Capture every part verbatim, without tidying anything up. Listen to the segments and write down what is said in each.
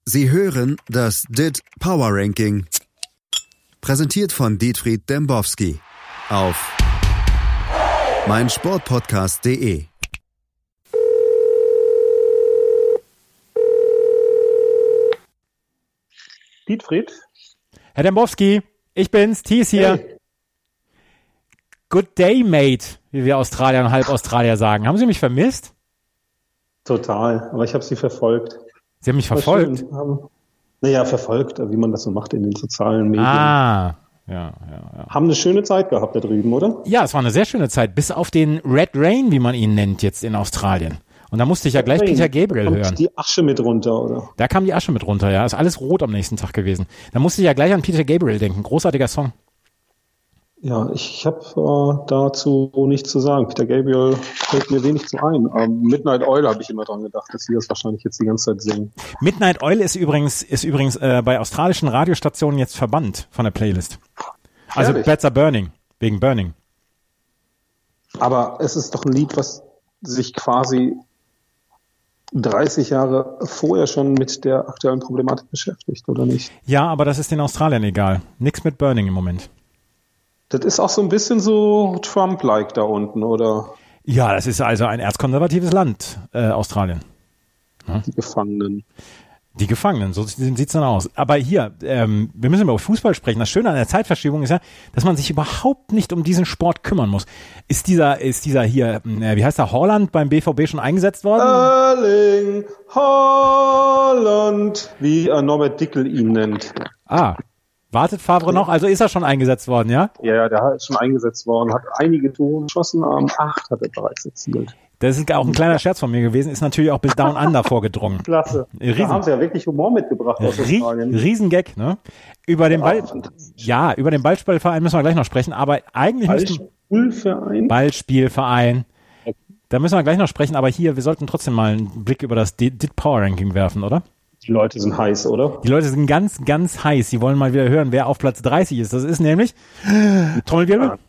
Sie hören das D I T Power Ranking. Präsentiert von Dietfried Dembowski auf meinsportpodcast punkt de. Dietfried? Herr Dembowski, ich bin's, Thies hier. Hey. Good day, mate, wie wir Australier und Halb-Australier sagen. Haben Sie mich vermisst? Total, aber ich habe Sie verfolgt. Sie haben mich verfolgt? Naja, verfolgt, wie man das so macht in den sozialen Medien. Ah, ja, ja, ja. Haben eine schöne Zeit gehabt da drüben, oder? Ja, es war eine sehr schöne Zeit, bis auf den Red Rain, wie man ihn nennt jetzt in Australien. Und da musste ich ja gleich Rain. Peter Gabriel Kommt hören. die Asche mit runter, oder? Da kam die Asche mit runter, ja. Ist alles rot am nächsten Tag gewesen. Da musste ich ja gleich an Peter Gabriel denken. Großartiger Song. Ja, ich habe äh, dazu nichts zu sagen. Peter Gabriel fällt mir wenig zu ein. Ähm, Midnight Oil habe ich immer dran gedacht, dass sie das wahrscheinlich jetzt die ganze Zeit singen. Midnight Oil ist übrigens ist übrigens äh, bei australischen Radiostationen jetzt verbannt von der Playlist. Also Ehrlich? Beds Are Burning, wegen Burning. Aber es ist doch ein Lied, was sich quasi dreißig Jahre vorher schon mit der aktuellen Problematik beschäftigt, oder nicht? Ja, aber das ist den Australiern egal. Nix mit Burning im Moment. Das ist auch so ein bisschen so Trump-like da unten, oder? Ja, das ist also ein erzkonservatives Land, äh, Australien. Die Gefangenen. Die Gefangenen, so sieht's dann aus. Aber hier, ähm, wir müssen über Fußball sprechen. Das Schöne an der Zeitverschiebung ist ja, dass man sich überhaupt nicht um diesen Sport kümmern muss. Ist dieser, ist dieser hier, äh, wie heißt der, Haaland beim B V B schon eingesetzt worden? Erling Haaland, wie äh, Norbert Dickel ihn nennt. Ah, wartet Favre noch? Also ist er schon eingesetzt worden, ja? Ja, ja, der ist schon eingesetzt worden, hat einige Tore geschossen, ähm, acht hat er bereits erzielt. Das ist auch ein kleiner Scherz von mir gewesen, ist natürlich auch bis Down Under vorgedrungen. Klasse. Riesen, Da haben sie ja wirklich Humor mitgebracht aus Australien. Riesengag, ne? Über den Ball, ja, über den Ballspielverein müssen wir gleich noch sprechen, aber eigentlich müssen Ballspielverein? Ballspielverein. Da müssen wir gleich noch sprechen, aber hier, wir sollten trotzdem mal einen Blick über das D I T Power Ranking werfen, oder? Die Leute sind heiß, oder? Die Leute sind ganz, ganz heiß. Sie wollen mal wieder hören, wer auf Platz dreißig ist. Das ist nämlich Trommelwirbel. Ja.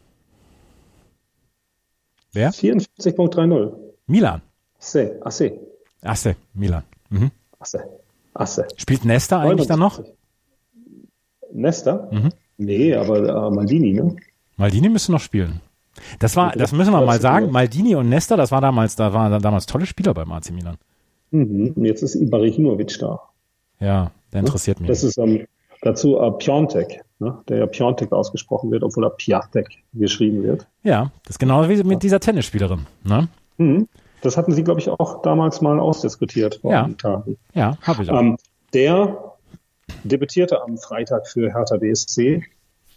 Wer? vierundvierzig Komma dreißig. Milan. Asse, Asse. Asse, Milan. Mhm. Asse, Asse. Spielt Nesta eigentlich dann noch? Nesta? Mhm. Nee, aber äh, Maldini, ne? Maldini müsste noch spielen. Das war, das müssen wir mal sagen. Maldini und Nesta, das war damals, da waren damals tolle Spieler beim A C Milan. Mhm. Und jetzt ist Ibrahimovic da. Ja, der interessiert mich. Das ist ähm, dazu äh, Piontek, ne? Der ja Piontek ausgesprochen wird, obwohl er Piatek geschrieben wird. Ja, das ist genau wie mit dieser Tennisspielerin, ne? Mhm. Das hatten Sie, glaube ich, auch damals mal ausdiskutiert vor Ja. einigen Tagen. Ja, habe ich auch. Ähm, der debütierte am Freitag für Hertha B S C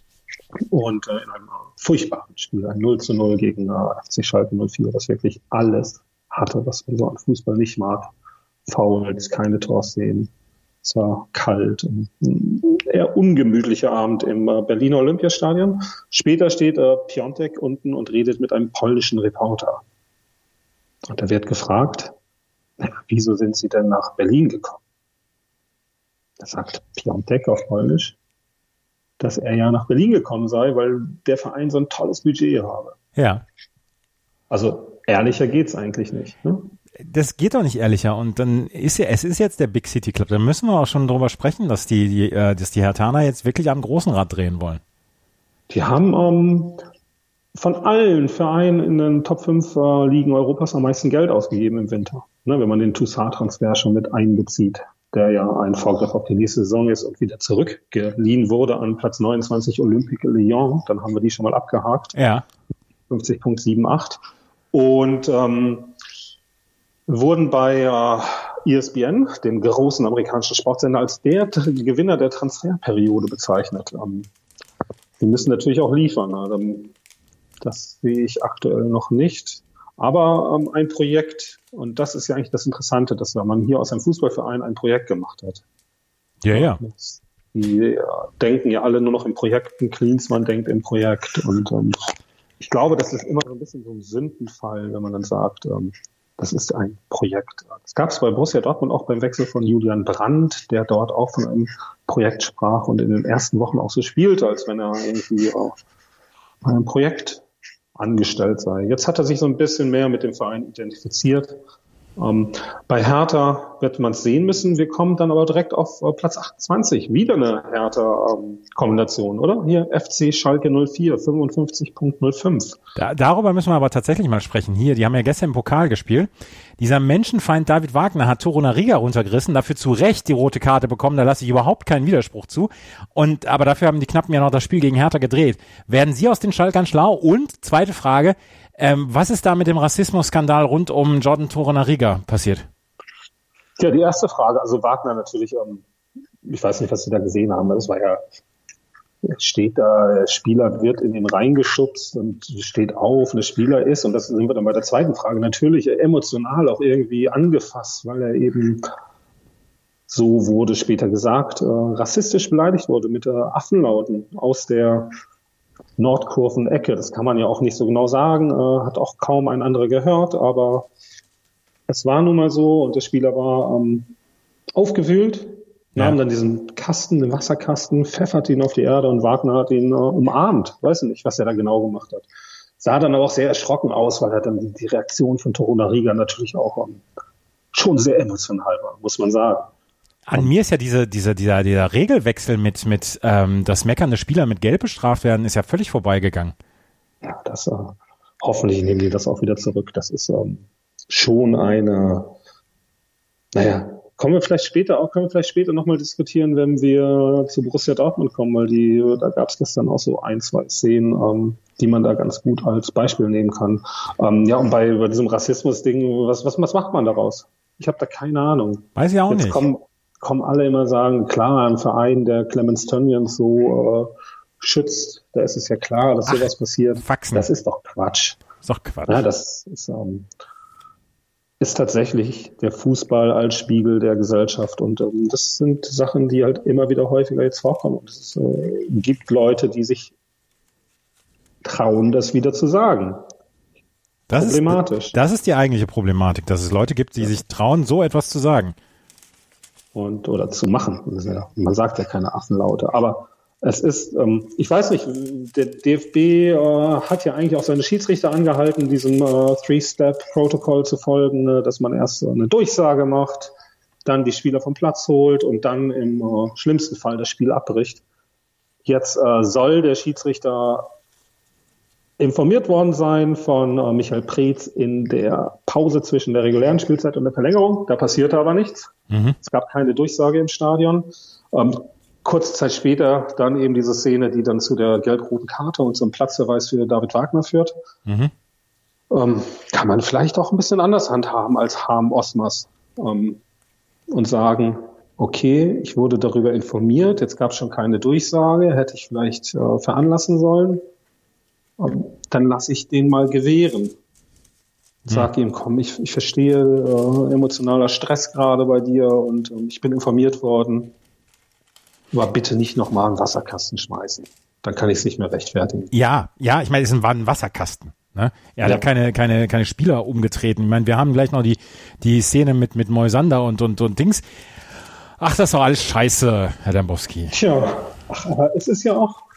und äh, in einem furchtbaren Spiel, ein null zu null gegen äh, F C Schalke null vier, das wirklich alles hatte, was man so an Fußball nicht mag. Fouls, keine Torszenen. Es war kalt. Ein eher ungemütlicher Abend im äh, Berliner Olympiastadion. Später steht äh, Piontek unten und redet mit einem polnischen Reporter. Und da wird gefragt, na, wieso sind Sie denn nach Berlin gekommen? Da sagt Piontek auf Polnisch, dass er ja nach Berlin gekommen sei, weil der Verein so ein tolles Budget habe. Ja. Also ehrlicher geht's eigentlich nicht. Ne? Das geht doch nicht ehrlicher. Und dann ist ja, es ist jetzt der Big City Club. Da müssen wir auch schon drüber sprechen, dass die, die, äh, dass die Herthaner jetzt wirklich am großen Rad drehen wollen. Die haben ähm, von allen Vereinen in den Top fünf äh, Ligen Europas am meisten Geld ausgegeben im Winter. Ne, wenn man den Toussaint-Transfer schon mit einbezieht, der ja ein Vorgriff auf die nächste Saison ist und wieder zurückgeliehen wurde an Platz neunundzwanzig Olympique Lyon. Dann haben wir die schon mal abgehakt. Ja. fünfzig Komma achtundsiebzig. Und ähm, wurden bei äh, E S P N, dem großen amerikanischen Sportsender, als der T- Gewinner der Transferperiode bezeichnet. Ähm, die müssen natürlich auch liefern. Also, das sehe ich aktuell noch nicht. Aber ähm, ein Projekt, und das ist ja eigentlich das Interessante, dass man hier aus einem Fußballverein ein Projekt gemacht hat. Ja, ja. Die äh, denken ja alle nur noch in Projekten. Klinsmann denkt im Projekt. Und ähm, ich glaube, das ist immer so ein bisschen so ein Sündenfall, wenn man dann sagt, ähm, das ist ein Projekt. Das gab es bei Borussia Dortmund auch beim Wechsel von Julian Brandt, der dort auch von einem Projekt sprach und in den ersten Wochen auch so spielte, als wenn er irgendwie auch bei einem Projekt angestellt sei. Jetzt hat er sich so ein bisschen mehr mit dem Verein identifiziert Ähm, bei Hertha wird man es sehen müssen. Wir kommen dann aber direkt auf äh, Platz achtundzwanzig. Wieder eine Hertha-Kombination, ähm, oder? Hier F C Schalke null vier, fünfundfünfzig Komma null fünf. Da, darüber müssen wir aber tatsächlich mal sprechen. Hier, die haben ja gestern im Pokal gespielt. Dieser Menschenfeind David Wagner hat Torunariga runtergerissen, dafür zu Recht die rote Karte bekommen. Da lasse ich überhaupt keinen Widerspruch zu. Und aber dafür haben die Knappen ja noch das Spiel gegen Hertha gedreht. Werden Sie aus den Schalkern schlau? Und zweite Frage, Ähm, was ist da mit dem Rassismusskandal rund um Jordan Torunariga passiert? Ja, die erste Frage, also Wagner natürlich, ähm, ich weiß nicht, was Sie da gesehen haben, das war ja, steht da, der Spieler wird in den Rhein geschubst und steht auf, der Spieler ist, und das sind wir dann bei der zweiten Frage, natürlich emotional auch irgendwie angefasst, weil er eben, so wurde später gesagt, äh, rassistisch beleidigt wurde mit äh, Affenlauten aus der Nordkurven-Ecke. Das kann man ja auch nicht so genau sagen, äh, hat auch kaum ein anderer gehört, aber es war nun mal so und der Spieler war ähm, aufgewühlt, ja. Nahm dann diesen Kasten, den Wasserkasten, pfeffert ihn auf die Erde und Wagner hat ihn äh, umarmt. Weiß nicht, was er da genau gemacht hat. Sah dann aber auch sehr erschrocken aus, weil er dann die, die Reaktion von Torunariga natürlich auch ähm, schon sehr emotional war, muss man sagen. An mir ist ja diese, diese, dieser, dieser Regelwechsel mit, mit, ähm, dass meckernde Spieler mit Gelb bestraft werden, ist ja völlig vorbeigegangen. Ja, das, äh, hoffentlich nehmen die das auch wieder zurück. Das ist ähm, schon eine, naja, kommen wir vielleicht später auch, können wir vielleicht später nochmal diskutieren, wenn wir zu Borussia Dortmund kommen, weil die, da gab es gestern auch so ein, zwei Szenen, ähm, die man da ganz gut als Beispiel nehmen kann. Ähm, ja, und bei, bei diesem Rassismus-Ding, was, was, was macht man daraus? Ich habe da keine Ahnung. Weiß ich auch Jetzt nicht. Kommen, kommen alle immer sagen, klar, ein Verein, der Clemens Tönnies so äh, schützt, da ist es ja klar, dass sowas Ach, passiert. Faxen. Das ist doch Quatsch. Ist doch Quatsch. Ja, das ist, ähm, ist tatsächlich der Fußball als Spiegel der Gesellschaft und ähm, das sind Sachen, die halt immer wieder häufiger jetzt vorkommen. Und es äh, gibt Leute, die sich trauen, das wieder zu sagen. Das Problematisch. Ist, das ist die eigentliche Problematik, dass es Leute gibt, die ja. sich trauen, so etwas zu sagen. Und, oder zu machen. Ja, man sagt ja keine Affenlaute. Aber es ist, ähm, ich weiß nicht, der D F B äh, hat ja eigentlich auch seine Schiedsrichter angehalten, diesem äh, Three-Step-Protokoll zu folgen, äh, dass man erst äh, eine Durchsage macht, dann die Spieler vom Platz holt und dann im äh, schlimmsten Fall das Spiel abbricht. Jetzt äh, soll der Schiedsrichter informiert worden sein von äh, Michael Preetz in der Pause zwischen der regulären Spielzeit und der Verlängerung. Da passierte aber nichts. Mhm. Es gab keine Durchsage im Stadion. Ähm, kurze Zeit später dann eben diese Szene, die dann zu der gelb-roten Karte und zum Platzverweis für David Wagner führt. Mhm. Ähm, kann man vielleicht auch ein bisschen anders handhaben als Harm Osmas ähm, und sagen, okay, ich wurde darüber informiert, jetzt gab es schon keine Durchsage, hätte ich vielleicht äh, veranlassen sollen. Dann lasse ich den mal gewähren. Sag hm. ihm, komm, ich, ich verstehe, äh, emotionaler Stress gerade bei dir und ähm, ich bin informiert worden. Aber bitte nicht nochmal einen Wasserkasten schmeißen. Dann kann ich es nicht mehr rechtfertigen. Ja, ja, ich meine, es war ein Wasserkasten. Ne? Er hat ja keine, keine, keine Spieler umgetreten. Ich meine, wir haben gleich noch die, die Szene mit, mit Moisander und, und, und Dings. Ach, das war alles scheiße, Herr Dembowski. Tja, ach, aber es ist ja auch,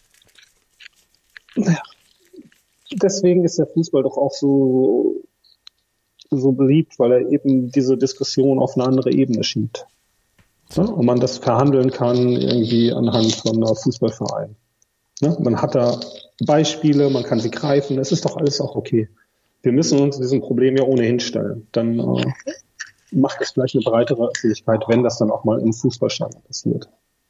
deswegen ist der Fußball doch auch so, so beliebt, weil er eben diese Diskussion auf eine andere Ebene schiebt. Ja, und man das verhandeln kann irgendwie anhand von einer Fußballverein. Ja, man hat da Beispiele, man kann sie greifen, es ist doch alles auch okay. Wir müssen uns diesem Problem ja ohnehin stellen. Dann äh, macht es vielleicht eine breitere Öffentlichkeit, wenn das dann auch mal im Fußballstadion passiert.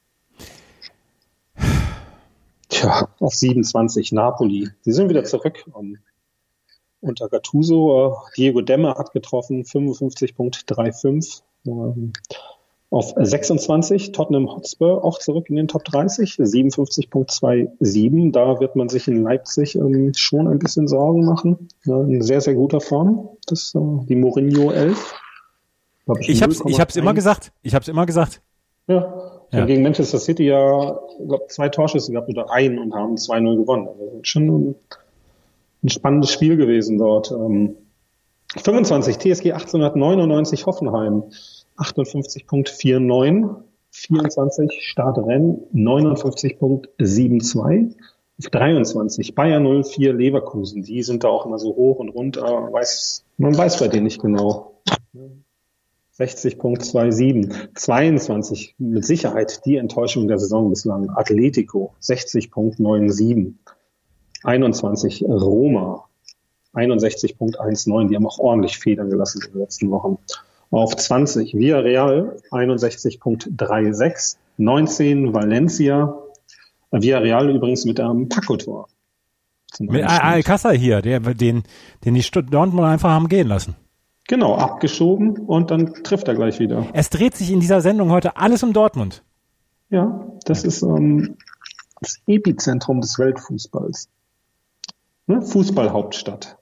Tja, auf siebenundzwanzig Napoli. Die sind wieder zurück um, unter Gattuso. Diego Demme hat getroffen, fünfundfünfzig Komma fünfunddreißig. Ähm, auf sechsundzwanzig Tottenham Hotspur, auch zurück in den Top dreißig, siebenundfünfzig Komma siebenundzwanzig. Da wird man sich in Leipzig ähm, schon ein bisschen Sorgen machen. Ja, in sehr, sehr guter Form. Das äh, die Mourinho elf. Ich, ich habe ich hab's immer gesagt. Ich habe es immer gesagt. Ja. Ja. Gegen Manchester City ja, ich glaube, zwei Torschüsse gehabt oder einen und haben zwei null gewonnen. Also schon ein, ein spannendes Spiel gewesen dort. Ähm, fünfundzwanzig T S G achtzehnhundertneunundneunzig Hoffenheim, achtundfünfzig Komma neunundvierzig. vierundzwanzig Stade Rennes, neunundfünfzig Komma zweiundsiebzig. dreiundzwanzig Bayern null vier Leverkusen. Die sind da auch immer so hoch und runter. Man weiß, man weiß bei denen nicht genau, sechzig Komma siebenundzwanzig. zweiundzwanzig, mit Sicherheit die Enttäuschung der Saison bislang. Atletico, sechzig Komma siebenundneunzig. einundzwanzig, Roma, einundsechzig Komma neunzehn. Die haben auch ordentlich Federn gelassen in den letzten Wochen. Auf zwanzig, Villarreal, einundsechzig Komma sechsunddreißig. neunzehn, Valencia. Villarreal übrigens mit einem Paco-Tor. Mit Alcázar hier, der, den, den die Dortmund einfach haben gehen lassen. Genau, abgeschoben und dann trifft er gleich wieder. Es dreht sich in dieser Sendung heute alles um Dortmund. Ja, das ist ähm, das Epizentrum des Weltfußballs. Ne? Fußballhauptstadt.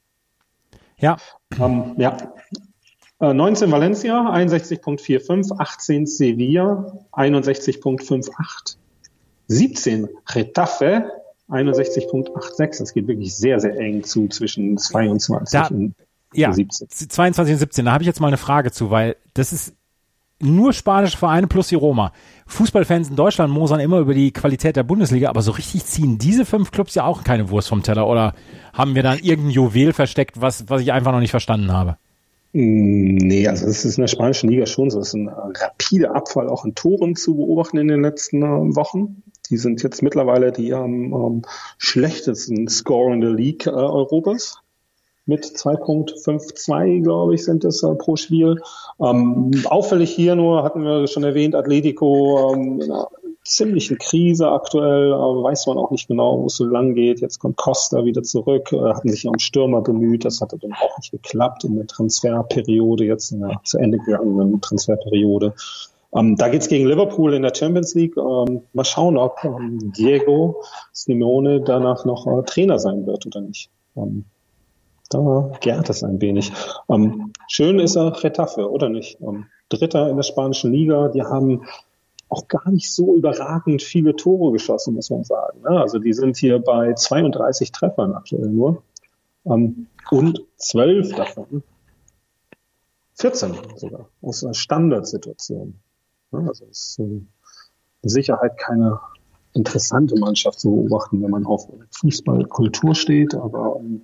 Ja. Ähm, ja. Äh, neunzehn Valencia, einundsechzig Komma fünfundvierzig. achtzehn Sevilla, einundsechzig Komma achtundfünfzig. siebzehn Getafe, einundsechzig Komma sechsundachtzig. Das geht wirklich sehr, sehr eng zu zwischen zweiundzwanzig da, und ja, siebzehn. zweiundzwanzig und siebzehn. Da habe ich jetzt mal eine Frage zu, weil das ist nur spanische Vereine plus die Roma. Fußballfans in Deutschland mosern immer über die Qualität der Bundesliga, aber so richtig ziehen diese fünf Clubs ja auch keine Wurst vom Teller. Oder haben wir dann irgendein Juwel versteckt, was, was ich einfach noch nicht verstanden habe? Nee, also es ist in der spanischen Liga schon so. Es ist ein rapider Abfall auch in Toren zu beobachten in den letzten äh, Wochen. Die sind jetzt mittlerweile die am ähm, schlechtesten Score in der League äh, Europas. Mit zwei Komma zweiundfünfzig, glaube ich, sind es äh, pro Spiel. Ähm, auffällig hier nur, hatten wir schon erwähnt, Atletico ähm, in einer ziemlichen Krise aktuell, aber weiß man auch nicht genau, wo es so lang geht. Jetzt kommt Costa wieder zurück, äh, hatten sich um Stürmer bemüht, das hatte dann auch nicht geklappt in der Transferperiode, jetzt in der zu Ende gegangenen Transferperiode. Ähm, da geht's gegen Liverpool in der Champions League. Ähm, mal schauen, ob ähm, Diego Simeone danach noch äh, Trainer sein wird oder nicht. Ähm, Da gärt es ein wenig. Ähm, schön ist er Getafe, oder nicht? Ähm, Dritter in der spanischen Liga. Die haben auch gar nicht so überragend viele Tore geschossen, muss man sagen. Ne? Also die sind hier bei zweiunddreißig Treffern aktuell nur. Ähm, und zwölf davon, vierzehn sogar, aus einer Standardsituation. Ne? Also es ist äh, mit Sicherheit keine interessante Mannschaft zu beobachten, wenn man auf Fußballkultur steht, aber ähm,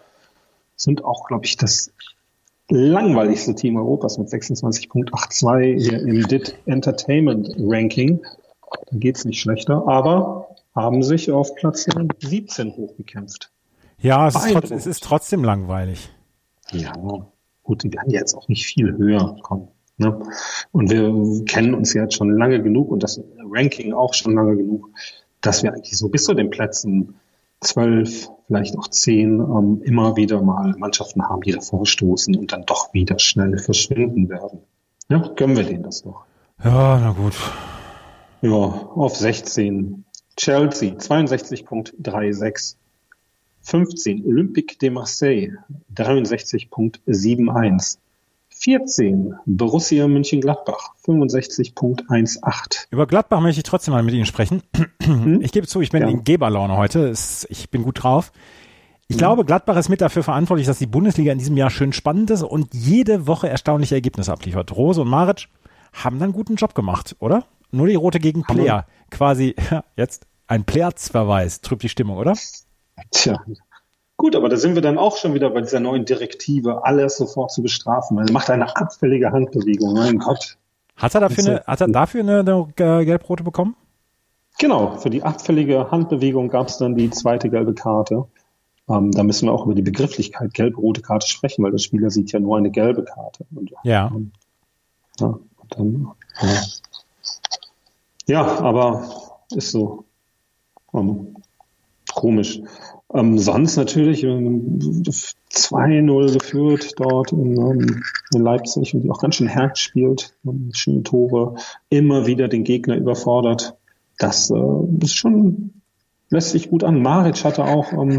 sind auch, glaube ich, das langweiligste Team Europas mit sechsundzwanzig Komma zweiundachtzig hier im D I T Entertainment Ranking. Da geht's nicht schlechter, aber haben sich auf Platz siebzehn hochgekämpft. Ja, es ist, trotz, es ist trotzdem langweilig. Ja, gut, die werden jetzt auch nicht viel höher kommen. Ne? Und wir kennen uns ja jetzt schon lange genug und das Ranking auch schon lange genug, dass wir eigentlich so bis zu den Plätzen zwölf, vielleicht auch zehn, ähm, immer wieder mal Mannschaften haben, die davor stoßen und dann doch wieder schnell verschwinden werden. Ja, gönnen wir denen das doch. Ja, na gut. Ja, auf sechzehn. Chelsea, zweiundsechzig Komma sechsunddreißig. fünfzehn. Olympique de Marseille, dreiundsechzig Komma einundsiebzig. vierzehn. Borussia Mönchengladbach, fünfundsechzig Komma achtzehn. Über Gladbach möchte ich trotzdem mal mit Ihnen sprechen. Hm? Ich gebe zu, ich bin ja. in Geberlaune heute. Ich bin gut drauf. Ich hm. glaube, Gladbach ist mit dafür verantwortlich, dass die Bundesliga in diesem Jahr schön spannend ist und jede Woche erstaunliche Ergebnisse abliefert. Rose und Maric haben dann einen guten Job gemacht, oder? Nur die Rote gegen Player. Quasi, jetzt ein Playersverweis. Trübt die Stimmung, oder? Tja. Gut, aber da sind wir dann auch schon wieder bei dieser neuen Direktive, alles sofort zu bestrafen. Er macht eine abfällige Handbewegung, mein Gott. Hat er dafür eine, hat er dafür eine, eine gelb-rote bekommen? Genau, für die abfällige Handbewegung gab es dann die zweite gelbe Karte. Ähm, da müssen wir auch über die Begrifflichkeit gelb-rote Karte sprechen, weil der Spieler sieht ja nur eine gelbe Karte. Und, ja. Ähm, ja, und dann, ja. ja, aber ist so ähm, komisch. Ähm, sonst natürlich ähm, zwei null geführt dort in, ähm, in Leipzig und die auch ganz schön hart spielt. Ähm, schöne Tore, immer wieder den Gegner überfordert. Das äh, ist schon, lässt sich gut an. Maric hatte auch ähm,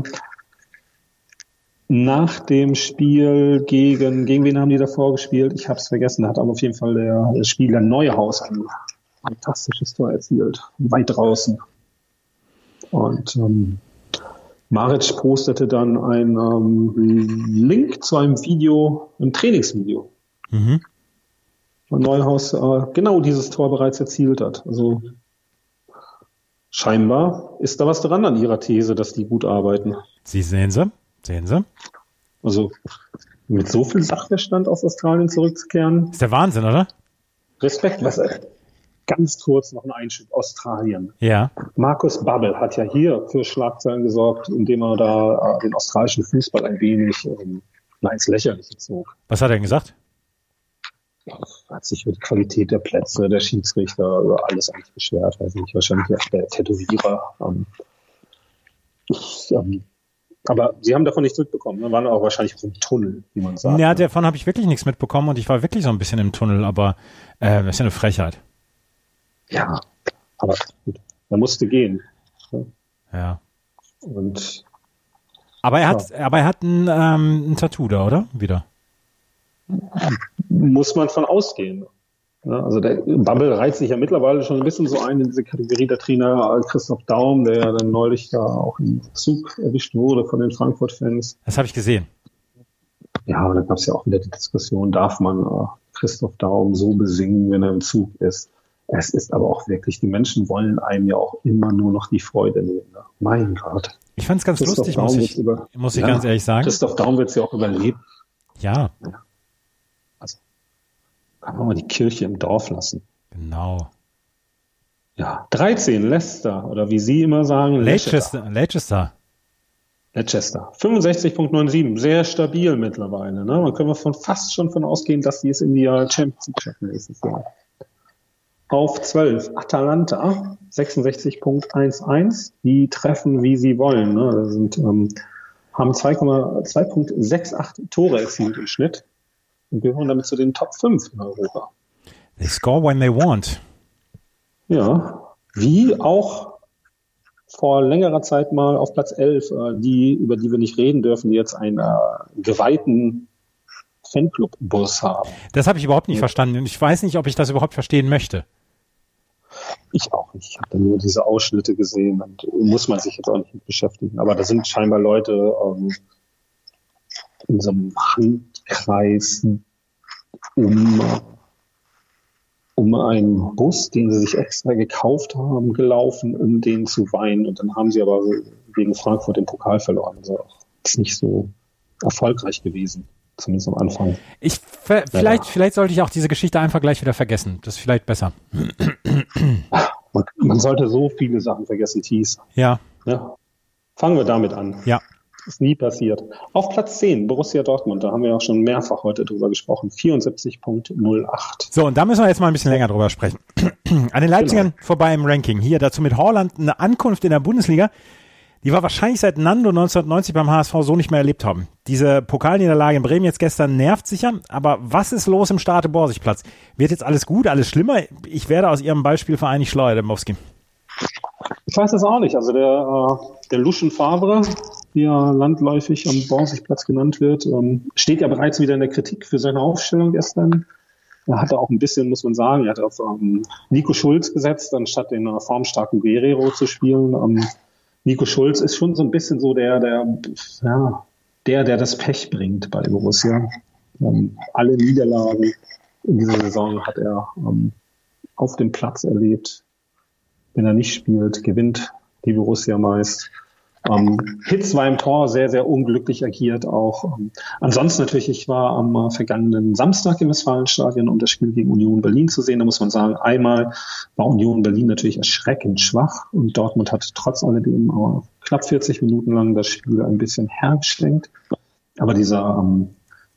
nach dem Spiel gegen, gegen wen haben die davor gespielt? Ich habe es vergessen, hat aber auf jeden Fall der, der Spieler Neuhaus ein fantastisches Tor erzielt, weit draußen. Und ähm, Maric postete dann einen ähm, Link zu einem Video, einem Trainingsvideo. Mhm. Und Neuhaus äh, genau dieses Tor bereits erzielt hat. Also scheinbar ist da was dran an ihrer These, dass die gut arbeiten. Sie sehen sie, sehen sie. Also mit so viel Sachverstand aus Australien zurückzukehren. Ist der Wahnsinn, oder? Respekt, was ganz kurz noch ein Einschub. Australien. Ja. Markus Babbel hat ja hier für Schlagzeilen gesorgt, indem er da äh, den australischen Fußball ein wenig ähm, na, ins Lächerliche zog. Was hat er denn gesagt? Ja, hat sich über die Qualität der Plätze, der Schiedsrichter, über alles eigentlich beschwert. Weiß nicht, wahrscheinlich auch der Tätowierer. Ähm, ich, ähm, aber sie haben davon nichts mitbekommen. Ne? Waren auch wahrscheinlich im Tunnel, wie man sagt. Ja, davon habe ich wirklich nichts mitbekommen und ich war wirklich so ein bisschen im Tunnel, aber äh, das ist ja eine Frechheit. Ja, aber gut, er musste gehen. Ja. Und aber er hat, ja. aber er hat ein, ähm, ein Tattoo da, oder? Wieder. Muss man von ausgehen. Ja, also der Bubble reizt sich ja mittlerweile schon ein bisschen so ein in diese Kategorie der Trainer Christoph Daum, der ja dann neulich da auch im Zug erwischt wurde von den Frankfurt-Fans. Das habe ich gesehen. Ja, und da gab es ja auch wieder die Diskussion, darf man äh, Christoph Daum so besingen, wenn er im Zug ist? Es ist aber auch wirklich, die Menschen wollen einem ja auch immer nur noch die Freude nehmen. Ne? Mein Gott. Ich fand es ganz Christoph lustig, Daum muss ich, über, muss ich ja, ganz ehrlich sagen. Christoph Daum wird es ja auch überleben. Ja. ja. Also kann man mal die Kirche im Dorf lassen. Genau. Ja, dreizehn, Leicester, oder wie Sie immer sagen, Leicester. Leicester. Leicester. fünfundsechzig Komma siebenundneunzig, sehr stabil mittlerweile. Ne? Man können wir von fast schon von ausgehen, dass die es in die Champions League schaffen nächstes Jahr. Auf zwölf, Atalanta, sechsundsechzig Komma elf. Die treffen, wie sie wollen. Ne? Das sind, ähm, haben zwei Komma sechsundachtzig Tore erzielt im Schnitt und gehören damit zu den Top fünf in Europa. They score when they want. Ja, wie auch vor längerer Zeit mal auf Platz elf, äh, die, über die wir nicht reden dürfen, die jetzt einen äh, geweihten Fanclub-Bus haben. Das habe ich überhaupt nicht ja. verstanden und ich weiß nicht, ob ich das überhaupt verstehen möchte. Ich auch nicht. Ich habe da nur diese Ausschnitte gesehen und muss man sich jetzt auch nicht mit beschäftigen. Aber da sind scheinbar Leute ähm, in so einem Handkreis um, um einen Bus, den sie sich extra gekauft haben, gelaufen, um den zu weihen. Und dann haben sie aber gegen Frankfurt den Pokal verloren. Also das ist nicht so erfolgreich gewesen. Zumindest am Anfang. Ich, vielleicht, ja. vielleicht sollte ich auch diese Geschichte einfach gleich wieder vergessen. Das ist vielleicht besser. Man, man sollte so viele Sachen vergessen, Thies. Ja. ja. Fangen wir damit an. Ja. Ist nie passiert. Auf Platz zehn, Borussia Dortmund. Da haben wir auch schon mehrfach heute drüber gesprochen. vierundsiebzig Komma null acht. So, und da müssen wir jetzt mal ein bisschen länger drüber sprechen. An den Leipzigern genau. vorbei im Ranking. Hier dazu mit Haaland eine Ankunft in der Bundesliga, die wir wahrscheinlich seit Nando neunzehnhundertneunzig beim H S V so nicht mehr erlebt haben. Diese Pokalniederlage in Bremen jetzt gestern nervt sicher, aber was ist los im Stade-Borsigplatz? Wird jetzt alles gut, alles schlimmer? Ich werde aus Ihrem Beispielverein nicht schleuer, Dembowski. Ich weiß das auch nicht. Also der, äh, der Lucien Favre, wie er landläufig am Borsigplatz genannt wird, ähm, steht ja bereits wieder in der Kritik für seine Aufstellung gestern. Er hatte auch ein bisschen, muss man sagen, er hat auf ähm, Nico Schulz gesetzt, anstatt den äh, formstarken Guerrero zu spielen. Ähm, Nico Schulz ist schon so ein bisschen so der, der, ja, der, der das Pech bringt bei Borussia. Ähm, alle Niederlagen in dieser Saison hat er ähm, auf dem Platz erlebt. Wenn er nicht spielt, gewinnt die Borussia meist. Ähm, Hitz war im Tor sehr, sehr unglücklich agiert auch. Ähm, ansonsten natürlich, ich war am äh, vergangenen Samstag im Westfalenstadion, um das Spiel gegen Union Berlin zu sehen. Da muss man sagen, einmal war Union Berlin natürlich erschreckend schwach und Dortmund hat trotz alledem äh, knapp vierzig Minuten lang das Spiel ein bisschen hergeschenkt. Aber dieser ähm,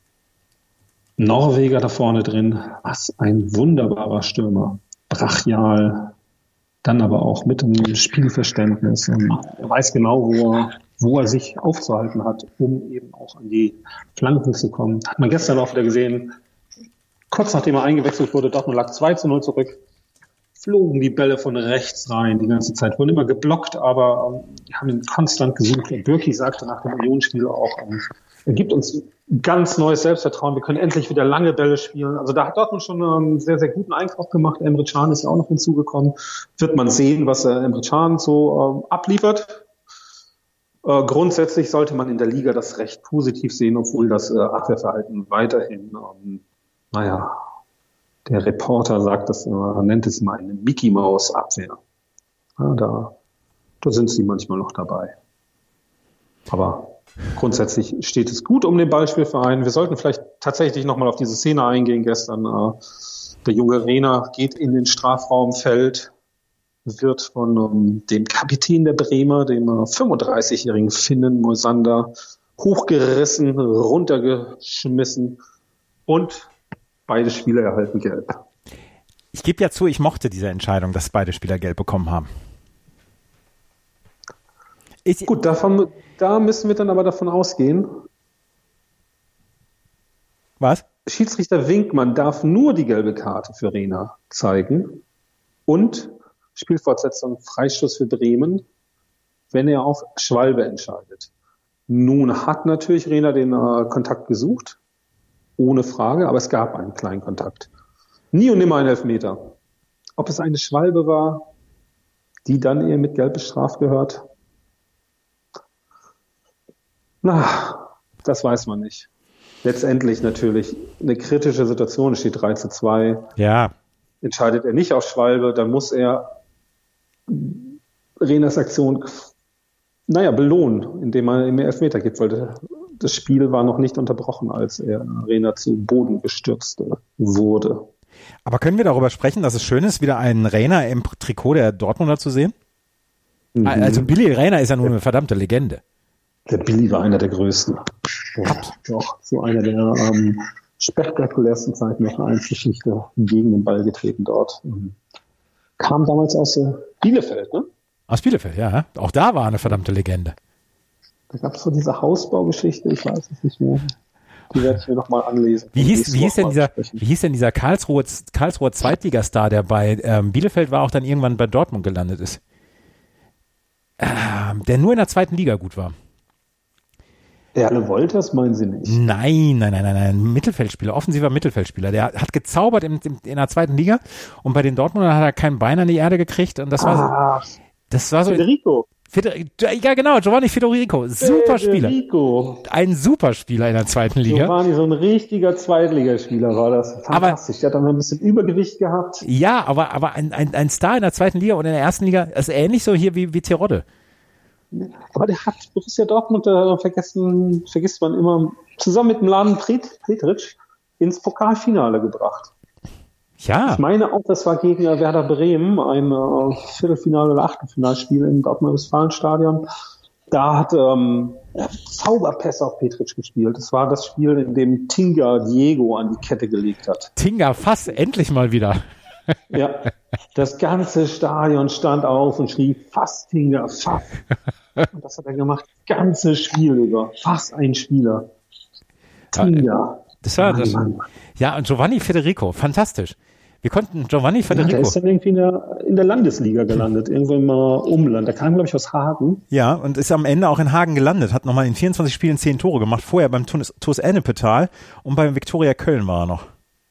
Norweger da vorne drin, was ein wunderbarer Stürmer. Brachial, dann aber auch mit einem Spielverständnis. Und er weiß genau, wo er, wo er sich aufzuhalten hat, um eben auch an die Flanken zu kommen. Hat man gestern auch wieder gesehen, kurz nachdem er eingewechselt wurde, Dortmund lag zwei zu null zurück, flogen die Bälle von rechts rein die ganze Zeit, wurden immer geblockt, aber ähm, die haben ihn konstant gesucht. Und Bürki sagte nach dem Unionsspiel auch, ähm, er gibt uns ganz neues Selbstvertrauen, wir können endlich wieder lange Bälle spielen. Also da hat Dortmund schon einen sehr, sehr guten Einkauf gemacht. Emre Can ist ja auch noch hinzugekommen. Wird man sehen, was äh, Emre Can so äh, abliefert. Äh, grundsätzlich sollte man in der Liga das recht positiv sehen, obwohl das äh, Abwehrverhalten weiterhin, ähm, naja, der Reporter sagt das, er nennt es mal eine Mickey-Maus-Abwehr. Ja, da, da sind sie manchmal noch dabei. Aber grundsätzlich steht es gut um den Ballspielverein. Wir sollten vielleicht tatsächlich nochmal auf diese Szene eingehen gestern. Äh, der junge Rehner geht in den Strafraum, fällt, wird von um, dem Kapitän der Bremer, dem äh, fünfunddreißigjährigen Finnen Moisander, hochgerissen, runtergeschmissen und beide Spieler erhalten gelb. Ich gebe ja zu, ich mochte diese Entscheidung, dass beide Spieler gelb bekommen haben. Ich, Gut, davon, da müssen wir dann aber davon ausgehen. Was? Schiedsrichter Winkmann darf nur die gelbe Karte für Rehner zeigen und Spielfortsetzung Freistoß für Bremen, wenn er auf Schwalbe entscheidet. Nun hat natürlich Rehner den äh, Kontakt gesucht, ohne Frage, aber es gab einen kleinen Kontakt. Nie und nimmer ein Elfmeter. Ob es eine Schwalbe war, die dann eher mit Gelb bestraft gehört, na, das weiß man nicht. Letztendlich natürlich eine kritische Situation, es steht drei zu zwei. Ja. Entscheidet er nicht auf Schwalbe, dann muss er Rehners Aktion, naja, belohnen, indem er ihm Elfmeter gibt, weil das Spiel war noch nicht unterbrochen, als er Rehner zu Boden gestürzt wurde. Aber können wir darüber sprechen, dass es schön ist, wieder einen Rehner im Trikot der Dortmunder zu sehen? Mhm. Also Billy Rehner ist ja nun eine verdammte Legende. Der Billy war einer der größten. Ja, doch, so einer der ähm, spektakulärsten Zeiten der Vereinsgeschichte gegen den Ball getreten dort. Ähm, kam damals aus äh, Bielefeld, ne? Aus Bielefeld, ja. Auch da war eine verdammte Legende. Da gab es so diese Hausbaugeschichte, ich weiß es nicht mehr. Die werde ich mir nochmal anlesen. Wie hieß, wie hieß denn dieser, wie hieß denn dieser Karlsruher, Karlsruher Zweitligastar, der bei ähm, Bielefeld war, auch dann irgendwann bei Dortmund gelandet ist? Ähm, der nur in der zweiten Liga gut war. Erle Wolters, meinen Sie nicht? Nein, nein, nein, nein, nein. Mittelfeldspieler, offensiver Mittelfeldspieler. Der hat gezaubert in, in, in der zweiten Liga und bei den Dortmundern hat er kein Bein an die Erde gekriegt und das war ah, so, das war so. Federico. Federico. Ja, genau, Giovanni Federico. Super Spieler. Federico. Ein super Spieler in der zweiten Liga. Giovanni, so ein richtiger Zweitligaspieler war das. Fantastisch. Aber, der hat dann ein bisschen Übergewicht gehabt. Ja, aber, aber ein, ein, ein Star in der zweiten Liga und in der ersten Liga ist ähnlich so hier wie, wie Terodde. Aber der hat Borussia Dortmund, da vergessen, vergisst man immer, zusammen mit dem Laden Petritsch ins Pokalfinale gebracht. Ja. Ich meine auch, das war gegen Werder Bremen, ein äh, Viertelfinale- oder Achtelfinalspiel im Dortmunder Westfalenstadion. Da hat ähm, Zauberpässe auf Petritsch gespielt. Das war das Spiel, in dem Tinga Diego an die Kette gelegt hat. Tinga, fast endlich mal wieder. Ja, das ganze Stadion stand auf und schrie, fast Tinga, fast. Und das hat er gemacht, das ganze Spiel über. Fast ein Spieler. Tinga. Das war das. Ja, und Giovanni Federico, fantastisch. Wir konnten Giovanni Federico. Ja, der ist dann irgendwie in der, in der Landesliga gelandet, irgendwo im uh, Umland. Der kam, glaube ich, aus Hagen. Ja, und ist am Ende auch in Hagen gelandet, hat nochmal in vierundzwanzig Spielen zehn Tore gemacht, vorher beim T uS Ennepetal und beim Viktoria Köln war er noch.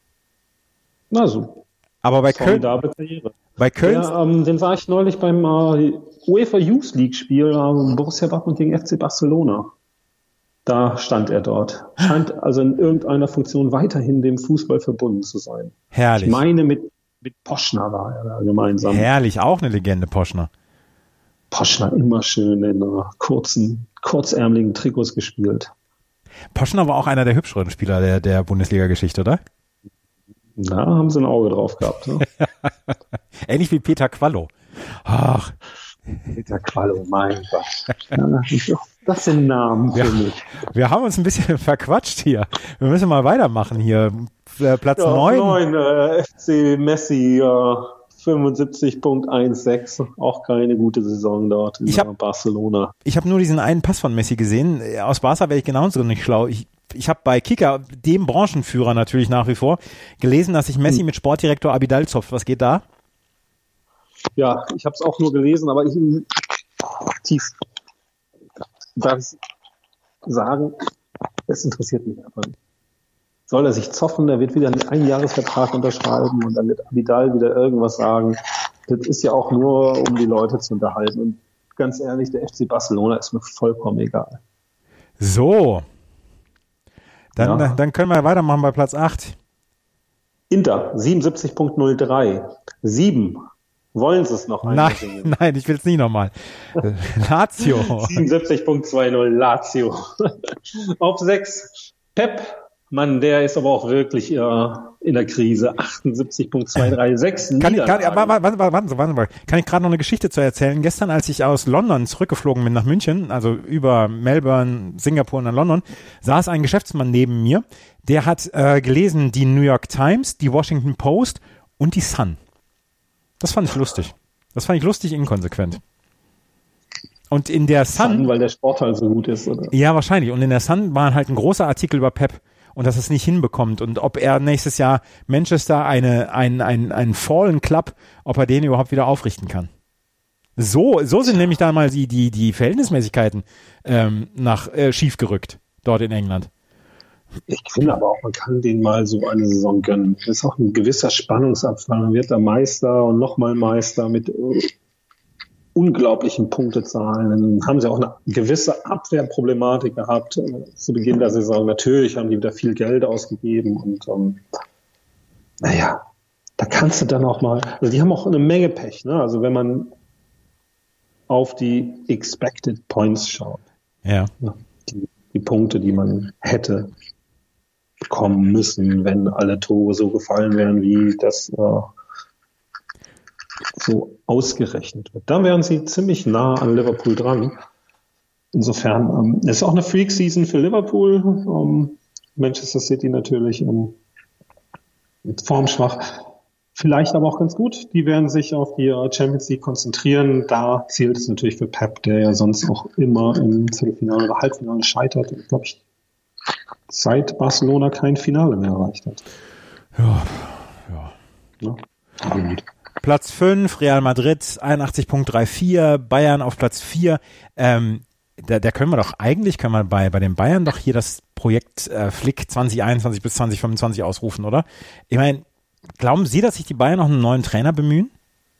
Na so. Aber bei Köln, bei Köln, ja, ähm, den sah ich neulich beim äh, UEFA Youth League Spiel äh, Borussia Dortmund gegen F C Barcelona. Da stand er dort. Scheint also in irgendeiner Funktion weiterhin dem Fußball verbunden zu sein. Herrlich. Ich meine, mit, mit Poschner war er da gemeinsam. Herrlich, auch eine Legende, Poschner. Poschner immer schön in uh, kurzen, kurzärmeligen Trikots gespielt. Poschner war auch einer der hübscheren Spieler der, der Bundesliga-Geschichte, oder? Na, haben sie ein Auge drauf gehabt. Ne? Ähnlich wie Peter Quallo. Ach. Peter Quallo, mein Gott. Ja, das sind Namen für ja, mich. Wir haben uns ein bisschen verquatscht hier. Wir müssen mal weitermachen hier. Platz ja, neun. neun äh, F C Messi, äh, fünfundsiebzig Komma sechzehn. Auch keine gute Saison dort in ich hab, Barcelona. Ich habe nur diesen einen Pass von Messi gesehen. Aus Barca wäre ich genauso nicht schlau. Ich Ich habe bei Kicker, dem Branchenführer natürlich nach wie vor, gelesen, dass sich Messi mit Sportdirektor Abidal zopft. Was geht da? Ja, ich habe es auch nur gelesen, aber ich tief darf ich sagen, es interessiert mich einfach nicht. Soll er sich zoffen, er wird wieder einen Einjahresvertrag unterschreiben und dann wird Abidal wieder irgendwas sagen. Das ist ja auch nur, um die Leute zu unterhalten. Und ganz ehrlich, der F C Barcelona ist mir vollkommen egal. So. Dann, ja. dann können wir weitermachen bei Platz acht. Inter, siebenundsiebzig Komma null drei. sieben. Wollen Sie es noch einmal singen? Nein, nein, ich will es nicht nochmal. Lazio. siebenundsiebzig Komma zwei null Lazio. Auf sechs Pep. Mann, der ist aber auch wirklich äh, in der Krise. achtundsiebzig Komma zwei drei sechs. Kann ich, kann, warte, warte, warte, warte, warte. Kann ich gerade noch eine Geschichte zu erzählen? Gestern, als ich aus London zurückgeflogen bin nach München, also über Melbourne, Singapur und dann London, saß ein Geschäftsmann neben mir, der hat äh, gelesen die New York Times, die Washington Post und die Sun. Das fand ich lustig. Das fand ich lustig inkonsequent. Und in der Sun, Sun, weil der Sport halt so gut ist, oder? Ja, wahrscheinlich. Und in der Sun war halt ein großer Artikel über Pep und dass es nicht hinbekommt und ob er nächstes Jahr Manchester eine ein ein ein Fallen Club, ob er den überhaupt wieder aufrichten kann. So so sind nämlich da mal die die die Verhältnismäßigkeiten ähm, nach äh, schief gerückt dort in England. Ich finde aber auch, man kann den mal so eine Saison gönnen. Das ist auch ein gewisser Spannungsabfall. Man wird da Meister und nochmal Meister mit unglaublichen Punktezahlen. Dann haben sie auch eine gewisse Abwehrproblematik gehabt äh, zu Beginn der Saison. Natürlich haben die wieder viel Geld ausgegeben und ähm, naja, da kannst du dann auch mal, also die haben auch eine Menge Pech, ne? Also wenn man auf die Expected Points schaut, ja. die, die Punkte, die man hätte bekommen müssen, wenn alle Tore so gefallen wären, wie das äh, so ausgerechnet wird. Dann wären sie ziemlich nah an Liverpool dran. Insofern ähm, es ist auch eine Freak-Season für Liverpool. Ähm, Manchester City natürlich ähm, mit formschwach. Vielleicht aber auch ganz gut. Die werden sich auf die Champions League konzentrieren. Da zielt es natürlich für Pep, der ja sonst auch immer im Viertelfinale oder Halbfinale scheitert. Und, glaube ich, seit Barcelona kein Finale mehr erreicht hat. Ja, ja. ja. Aber gut. Platz fünf, Real Madrid, einundachtzig Komma vierunddreißig, Bayern auf Platz vier. Ähm, da, da können wir doch eigentlich, können wir bei, bei den Bayern doch hier das Projekt äh, Flick zwanzig einundzwanzig bis zwanzig fünfundzwanzig ausrufen, oder? Ich meine, glauben Sie, dass sich die Bayern noch einen neuen Trainer bemühen?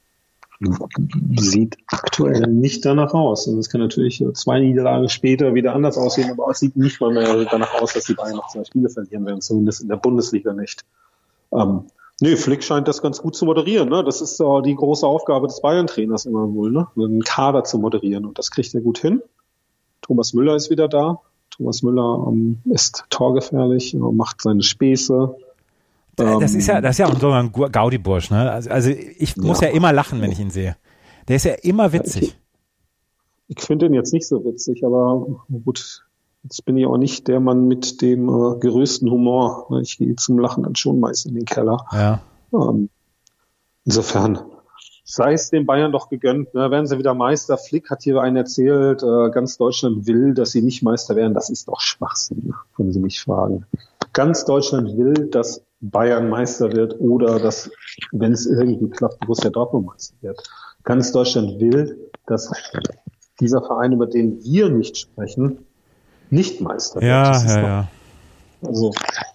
Sieht aktuell nicht danach aus. Und es kann natürlich zwei Niederlagen später wieder anders aussehen, aber es sieht nicht mal mehr danach aus, dass die Bayern noch zwei Spiele verlieren werden, zumindest in der Bundesliga nicht. Ähm, nee, Flick scheint das ganz gut zu moderieren. Ne? Das ist äh, die große Aufgabe des Bayern-Trainers immer wohl, ne? einen Kader zu moderieren. Und das kriegt er gut hin. Thomas Müller ist wieder da. Thomas Müller ähm, ist torgefährlich, macht seine Späße. Das ist ja, das ist ja auch so ein Gaudi-Bursch, ne? Also, also ich muss ja. ja immer lachen, wenn ich ihn sehe. Der ist ja immer witzig. Ich, ich finde ihn jetzt nicht so witzig, aber gut, jetzt bin ich auch nicht der Mann mit dem äh, größten Humor. Ich gehe zum Lachen dann schon meist in den Keller. Ja. Ähm, insofern sei es den Bayern doch gegönnt, ne? Werden sie wieder Meister. Flick hat hier einen erzählt, äh, ganz Deutschland will, dass sie nicht Meister werden. Das ist doch Schwachsinn, wenn Sie mich fragen. Ganz Deutschland will, dass Bayern Meister wird oder dass, wenn es irgendwie klappt, Borussia Dortmund Meister wird. Ganz Deutschland will, dass dieser Verein, über den wir nicht sprechen, nicht Meister ja, wird. Ja, ja, ja. Also,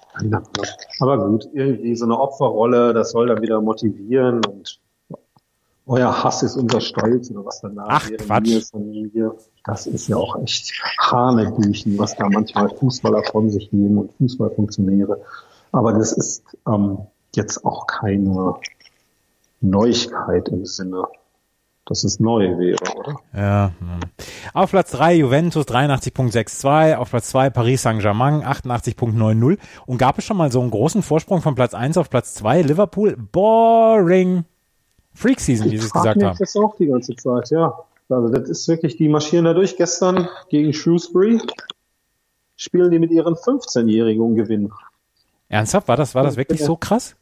aber gut, irgendwie so eine Opferrolle, das soll dann wieder motivieren und euer Hass ist unser Stolz oder was danach Ach, wäre. Quatsch. Familie. Das ist ja auch echt Hanebüchen, was da manchmal Fußballer von sich geben und Fußballfunktionäre. Aber das ist ähm, jetzt auch keine Neuigkeit im Sinne, dass es neu wäre, oder? Ja. Auf Platz drei Juventus dreiundachtzig Komma zweiundsechzig, auf Platz zwei Paris Saint-Germain achtundachtzig Komma neunzig. Und gab es schon mal so einen großen Vorsprung von Platz eins auf Platz zwei? Liverpool, boring. Freak Season, wie Sie es gesagt haben. Das auch die ganze Zeit, ja. Also das ist wirklich, die marschieren da durch. Gestern gegen Shrewsbury spielen die mit ihren fünfzehnjährigen und gewinnen. Ernsthaft? War das, war das wirklich so krass?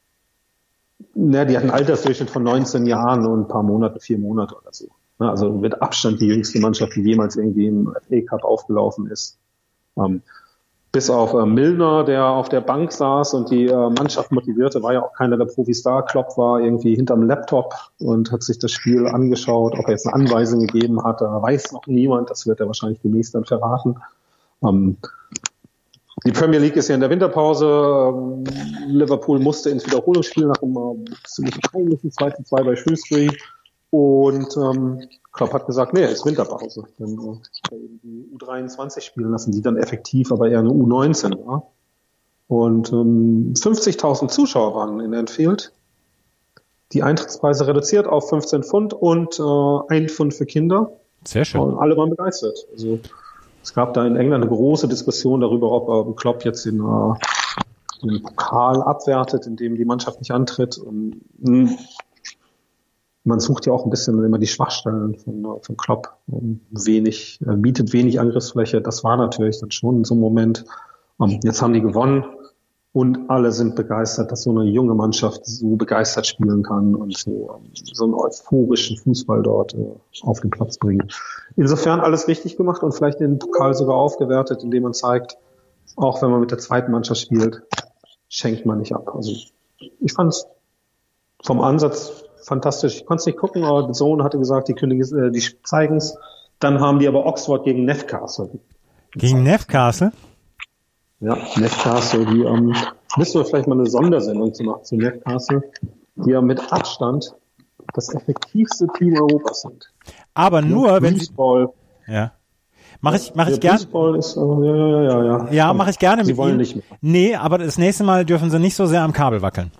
Na, die hatten einen Altersdurchschnitt von neunzehn Jahren und ein paar Monate, vier Monate oder so. Also mit Abstand die jüngste Mannschaft, die jemals irgendwie im F A Cup aufgelaufen ist. Ähm, bis auf äh, Milner, der auf der Bank saß und die äh, Mannschaft motivierte, war ja auch keiner der Profis da. Klopp war irgendwie hinterm Laptop und hat sich das Spiel angeschaut. Ob er jetzt eine Anweisung gegeben hat, da weiß noch niemand. Das wird er wahrscheinlich demnächst dann verraten. Ähm, Die Premier League ist ja in der Winterpause. Liverpool musste ins Wiederholungsspiel nach einem ziemlich peinlichen zwei zu zwei bei Shrewsbury. Und ähm, Klopp hat gesagt, nee, es ist Winterpause. Dann äh, die U dreiundzwanzig spielen lassen, die dann effektiv aber eher eine U neunzehn war. Und ähm, fünfzigtausend Zuschauer waren in Anfield. die Eintrittspreise reduziert auf fünfzehn Pfund und äh, ein Pfund für Kinder. Sehr schön. Und alle waren begeistert. Also es gab da in England eine große Diskussion darüber, ob äh, Klopp jetzt den, äh, den Pokal abwertet, indem die Mannschaft nicht antritt. Und, mh, man sucht ja auch ein bisschen immer die Schwachstellen von, von Klopp. Und wenig, äh, bietet wenig Angriffsfläche. Das war natürlich dann schon so ein Moment. Und jetzt haben die gewonnen. Und alle sind begeistert, dass so eine junge Mannschaft so begeistert spielen kann und so, so einen euphorischen Fußball dort äh, auf den Platz bringen. Insofern alles richtig gemacht und vielleicht den Pokal sogar aufgewertet, indem man zeigt, auch wenn man mit der zweiten Mannschaft spielt, schenkt man nicht ab. Also ich fand es vom Ansatz fantastisch. Ich konnte es nicht gucken, aber der Sohn hatte gesagt, die kündigen äh, die zeigen es. Dann haben die aber Oxford gegen Newcastle. Gegen Newcastle? Ja, Newcastle, die, ähm, müssen wir vielleicht mal eine Sondersendung zu machen zu Newcastle, die ja mit Abstand das effektivste Team Europas sind. Aber nur, ja, wenn sie, Ball. ja. Mach ich, mach ich gerne. Ist, äh, ja, ja, ja, ja. Ja, mache ich gerne sie mit wollen Ihnen. Nicht mehr. Nee, aber das nächste Mal dürfen sie nicht so sehr am Kabel wackeln.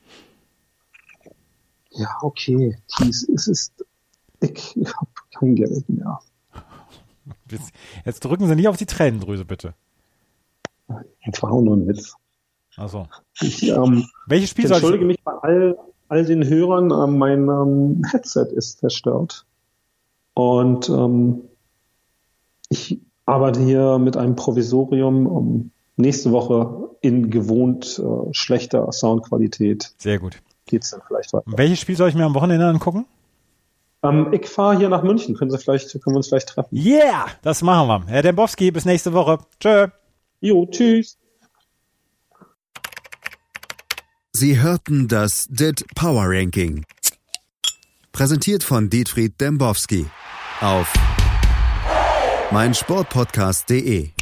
Ja, okay. Dies, es ist, ich, ich habe kein Geld mehr. Jetzt, jetzt drücken Sie nicht auf die Tränendrüse, bitte. Das war auch nur ein Witz. Ach so. Ich, ähm, Welches Spiel ich soll ich? entschuldige mich bei all, all den Hörern. Ähm, mein ähm, Headset ist zerstört. Und ähm, ich arbeite hier mit einem Provisorium. Um, nächste Woche in gewohnt äh, schlechter Soundqualität. Sehr gut. Geht's dann vielleicht weiter. Welches Spiel soll ich mir am Wochenende angucken? Ähm, ich fahre hier nach München. Können Sie vielleicht, können wir uns vielleicht treffen? Yeah, das machen wir. Herr Dembowski, bis nächste Woche. Tschö. Jo, tschüss. Sie hörten das D I T Power Ranking. Präsentiert von Dietfried Dembowski auf meinsportpodcast punkt de.